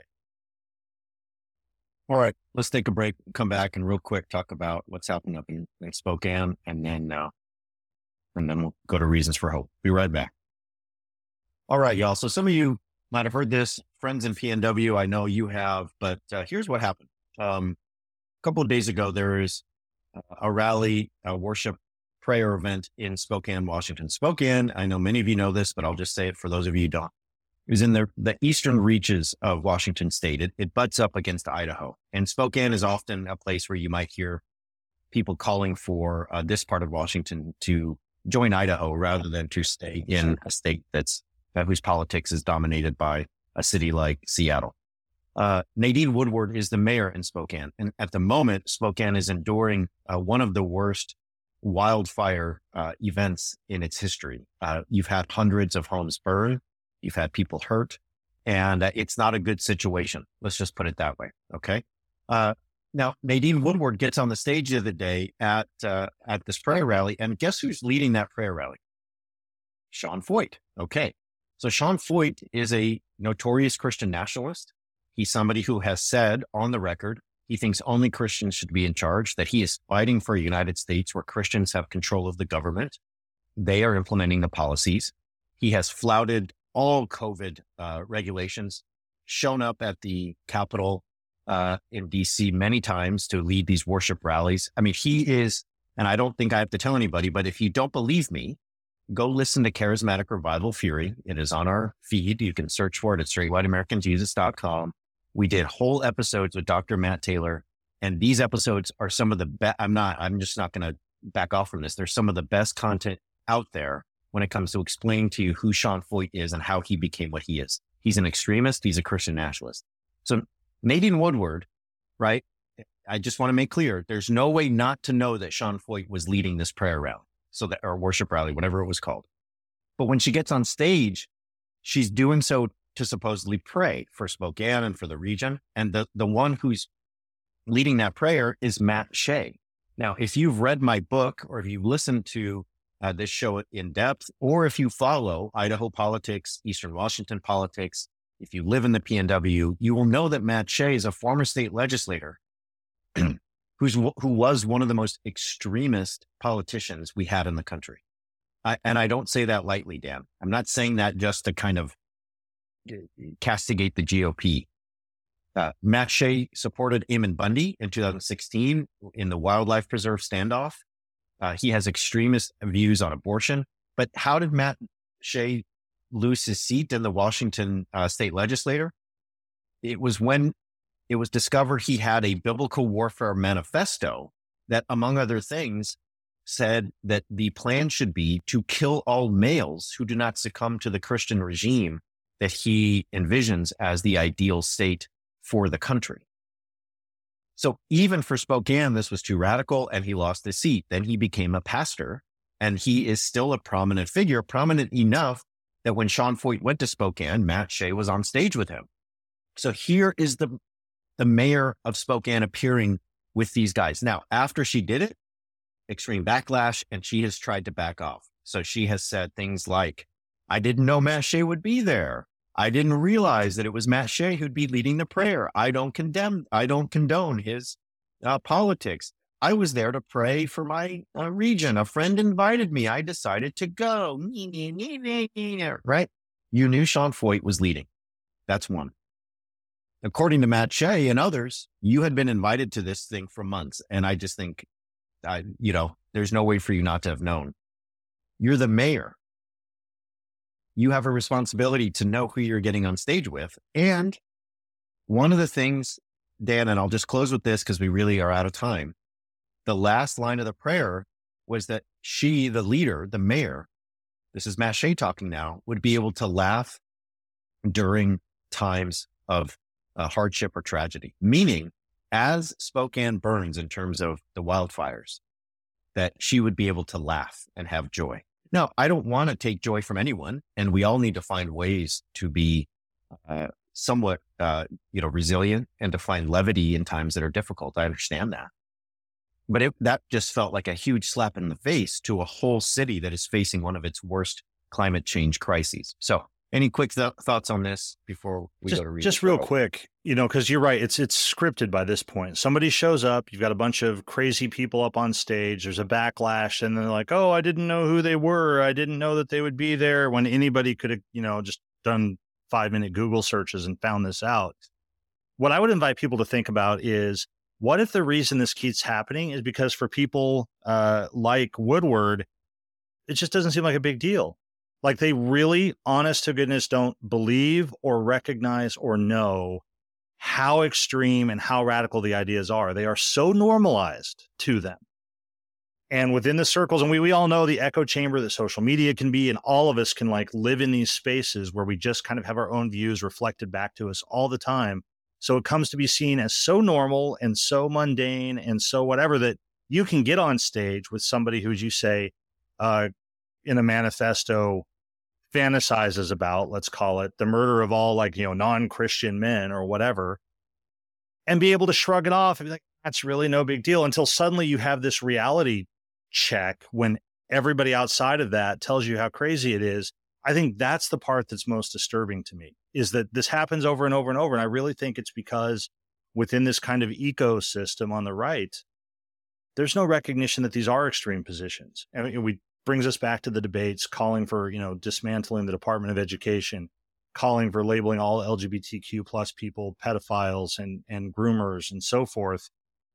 All right, let's take a break, come back, and real quick talk about what's happening up in Spokane, and then we'll go to Reasons for Hope. Be right back. All right, y'all. So some of you might have heard this, friends in PNW. I know you have, but here's what happened. A couple of days ago, there is a rally, a worship prayer event in Spokane, Washington. Spokane, I know many of you know this, but I'll just say it for those of you who don't. It was in the eastern reaches of Washington state. It butts up against Idaho. And Spokane is often a place where you might hear people calling for this part of Washington to join Idaho rather than to stay in a state whose politics is dominated by a city like Seattle. Nadine Woodward is the mayor in Spokane. And at the moment, Spokane is enduring one of the worst wildfire events in its history. You've had hundreds of homes burned. You've had people hurt, and it's not a good situation. Let's just put it that way. Okay. Now, Nadine Woodward gets on the stage the other day at this prayer rally, and guess who's leading that prayer rally? Sean Feucht. Okay. So Sean Feucht is a notorious Christian nationalist. He's somebody who has said on the record, he thinks only Christians should be in charge, that he is fighting for a United States where Christians have control of the government. They are implementing the policies. He has flouted all COVID regulations, shown up at the Capitol in DC many times to lead these worship rallies. I mean, he is, and I don't think I have to tell anybody, but if you don't believe me, go listen to Charismatic Revival Fury. It is on our feed. You can search for it at straightwhiteamericanjesus.com. We did whole episodes with Dr. Matt Taylor, and these episodes are some of the best. I'm just not going to back off from this. There's some of the best content out there when it comes to explaining to you who Sean Feucht is and how he became what he is. He's an extremist. He's a Christian nationalist. So Nadine Woodward, right? I just want to make clear, there's no way not to know that Sean Feucht was leading this prayer rally, or worship rally, whatever it was called. But when she gets on stage, she's doing so to supposedly pray for Spokane and for the region. And the one who's leading that prayer is Matt Shea. Now, if you've read my book, or if you've listened to this show in depth, or if you follow Idaho politics, Eastern Washington politics, if you live in the PNW, you will know that Matt Shea is a former state legislator who was one of the most extremist politicians we had in the country. And I don't say that lightly, Dan. I'm not saying that just to kind of castigate the GOP. Matt Shea supported Eamon Bundy in 2016 in the wildlife preserve standoff. He has extremist views on abortion. But how did Matt Shea lose his seat in the Washington state legislature? It was when it was discovered he had a biblical warfare manifesto that, among other things, said that the plan should be to kill all males who do not succumb to the Christian regime that he envisions as the ideal state for the country. So even for Spokane, this was too radical, and he lost his seat. Then he became a pastor, and he is still a prominent figure, prominent enough that when Sean Feucht went to Spokane, Matt Shea was on stage with him. So here is the mayor of Spokane appearing with these guys. Now, after she did it, extreme backlash, and she has tried to back off. So she has said things like, I didn't know Matt Shea would be there. I didn't realize that it was Matt Shea who'd be leading the prayer. I don't condone his politics. I was there to pray for my region. A friend invited me. I decided to go. Right? You knew Sean Feucht was leading. That's one. According to Matt Shea and others, you had been invited to this thing for months. And I just think, there's no way for you not to have known. You're the mayor. You have a responsibility to know who you're getting on stage with. And one of the things, Dan, and I'll just close with this because we really are out of time. The last line of the prayer was that she, the leader, the mayor, this is Matt Shea talking now, would be able to laugh during times of hardship or tragedy. Meaning, as Spokane burns in terms of the wildfires, that she would be able to laugh and have joy. Now, I don't want to take joy from anyone, and we all need to find ways to be somewhat, resilient and to find levity in times that are difficult. I understand that. But that just felt like a huge slap in the face to a whole city that is facing one of its worst climate change crises. So any quick thoughts on this before we go to read? Just real quick, because you're right. It's scripted by this point. Somebody shows up. You've got a bunch of crazy people up on stage. There's a backlash, and they're like, "Oh, I didn't know who they were. I didn't know that they would be there." When anybody could have, just done 5-minute Google searches and found this out. What I would invite people to think about is, what if the reason this keeps happening is because for people like Woodward, it just doesn't seem like a big deal. Like they really, honest to goodness, don't believe or recognize or know how extreme and how radical the ideas are. They are so normalized to them. And within the circles, and we all know the echo chamber that social media can be, and all of us can live in these spaces where we just kind of have our own views reflected back to us all the time. So it comes to be seen as so normal and so mundane and so whatever that you can get on stage with somebody who, as you say, in a manifesto fantasizes about, let's call it, the murder of all non-Christian men or whatever, and be able to shrug it off and be like, that's really no big deal, until suddenly you have this reality check when everybody outside of that tells you how crazy it is. I think that's the part that's most disturbing to me, is that this happens over and over and over. And I really think it's because within this kind of ecosystem on the right, there's no recognition that these are extreme positions. And we brings us back to the debates calling for, dismantling the Department of Education, calling for labeling all LGBTQ plus people pedophiles and groomers and so forth.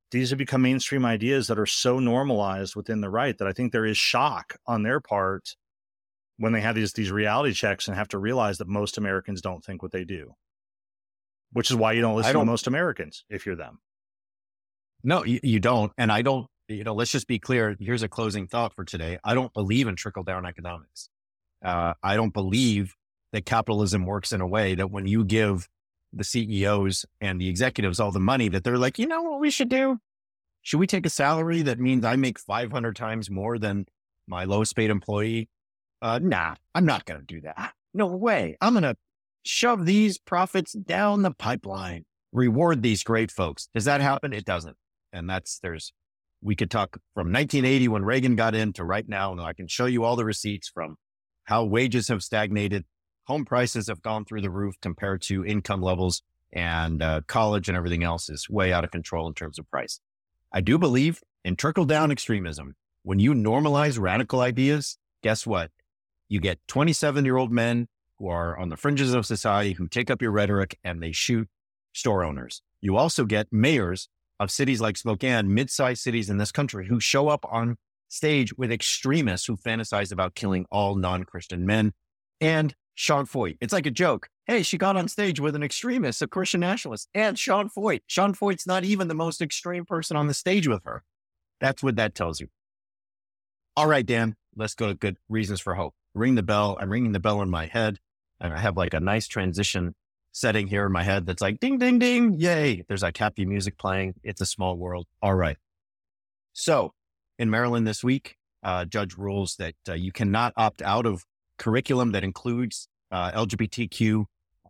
these have become mainstream ideas that are so normalized within the right that I think there is shock on their part when they have these reality checks and have to realize that most Americans don't think what they do, which is why you don't listen to most Americans if you're them. No, you don't. And I don't, let's just be clear. Here's a closing thought for today. I don't believe in trickle-down economics. I don't believe that capitalism works in a way that when you give the CEOs and the executives all the money that they're like, you know what we should do? Should we take a salary that means I make 500 times more than my lowest paid employee? Nah, I'm not going to do that. No way. I'm going to shove these profits down the pipeline, reward these great folks. Does that happen? It doesn't. And we could talk from 1980 when Reagan got in to right now. And I can show you all the receipts from how wages have stagnated. Home prices have gone through the roof compared to income levels, and college and everything else is way out of control in terms of price. I do believe in trickle-down extremism. When you normalize radical ideas, guess what? You get 27-year-old men who are on the fringes of society who take up your rhetoric and they shoot store owners. You also get mayors of cities like Spokane, mid-sized cities in this country, who show up on stage with extremists who fantasize about killing all non-Christian men. And Sean Feucht. It's like a joke. Hey, she got on stage with an extremist, a Christian nationalist, and Sean Feucht. Sean Feucht's not even the most extreme person on the stage with her. That's what that tells you. All right, Dan, let's go to good reasons for hope. Ring the bell. I'm ringing the bell in my head, and I have like a nice transition setting here in my head that's like ding, ding, ding. Yay. There's like happy music playing. It's a small world. All right. So in Maryland this week, judge rules that you cannot opt out of curriculum that includes LGBTQ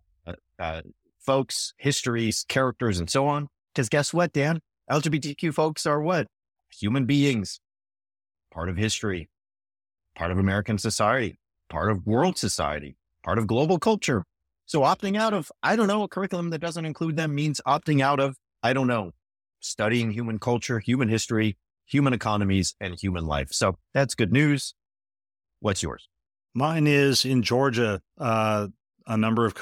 folks, histories, characters, and so on. Because guess what, Dan? LGBTQ folks are what? Human beings, part of history, part of American society, part of world society, part of global culture. So opting out of, I don't know, a curriculum that doesn't include them means opting out of, I don't know, studying human culture, human history, human economies, and human life. So that's good news. What's yours? Mine is in Georgia, a number of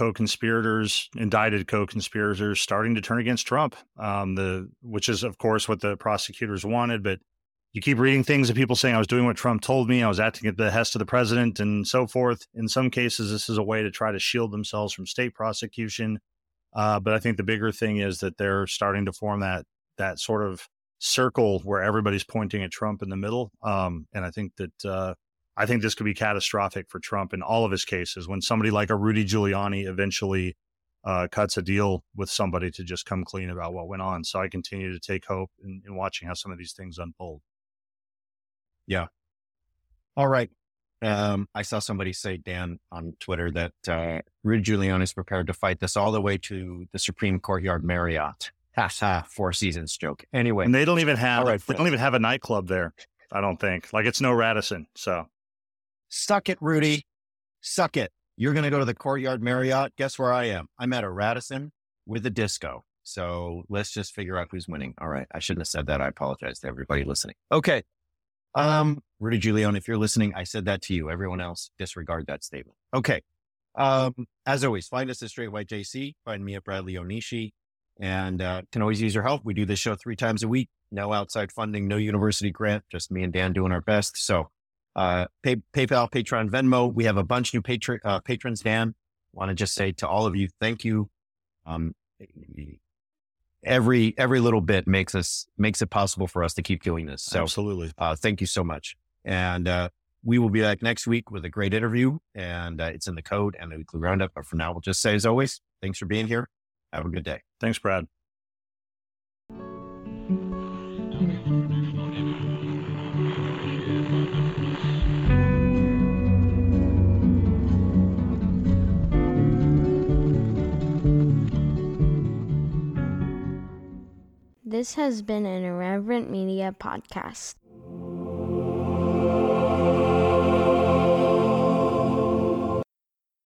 indicted co-conspirators starting to turn against Trump, which is, of course, what the prosecutors wanted. But you keep reading things of people saying I was doing what Trump told me, I was acting at the behest of the president and so forth. In some cases, this is a way to try to shield themselves from state prosecution. But I think the bigger thing is that they're starting to form that sort of circle where everybody's pointing at Trump in the middle. And I think that I think this could be catastrophic for Trump in all of his cases when somebody like a Rudy Giuliani eventually cuts a deal with somebody to just come clean about what went on. So I continue to take hope in watching how some of these things unfold. Yeah. All right. I saw somebody say, Dan, on Twitter that Rudy Giuliani is prepared to fight this all the way to the Supreme Courtyard Marriott. Four Seasons joke. Anyway. And they don't even have a nightclub there, I don't think. Like, it's no Radisson, so. Suck it, Rudy. Suck it. You're going to go to the Courtyard Marriott. Guess where I am? I'm at a Radisson with a disco. So let's just figure out who's winning. All right. I shouldn't have said that. I apologize to everybody listening. Okay. Rudy Giuliani, if you're listening, I said that to you. Everyone else, disregard that statement. Okay. As always, find us at Straight White JC. Find me at Bradley Onishi. And can always use your help. We do this show 3 times a week. No outside funding, no university grant, just me and Dan doing our best. So PayPal, Patreon, Venmo. We have a bunch of new patrons, Dan. Want to just say to all of you, thank you. Every little bit makes it possible for us to keep doing this. So absolutely. Thank you so much. And we will be back next week with a great interview, and it's in the code and the weekly roundup. But for now, we'll just say, as always, thanks for being here. Have a good day. Thanks, Brad. This has been an Irreverent Media podcast.